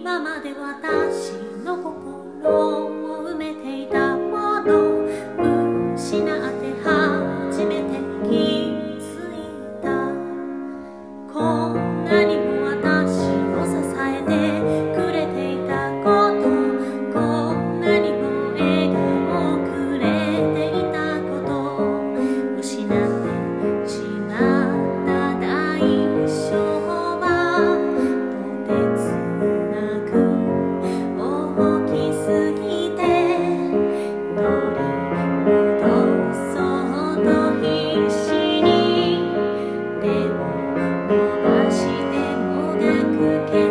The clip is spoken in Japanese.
今まで私の心を埋めていたもの失って初めて気づいた。こんなにも私を支えてくれていたこと、こんなにも笑顔をくれていたこと、失ってしまった代償はとてつなく大きすぎて、取り戻そうと必死に手を伸ばしてもがくけ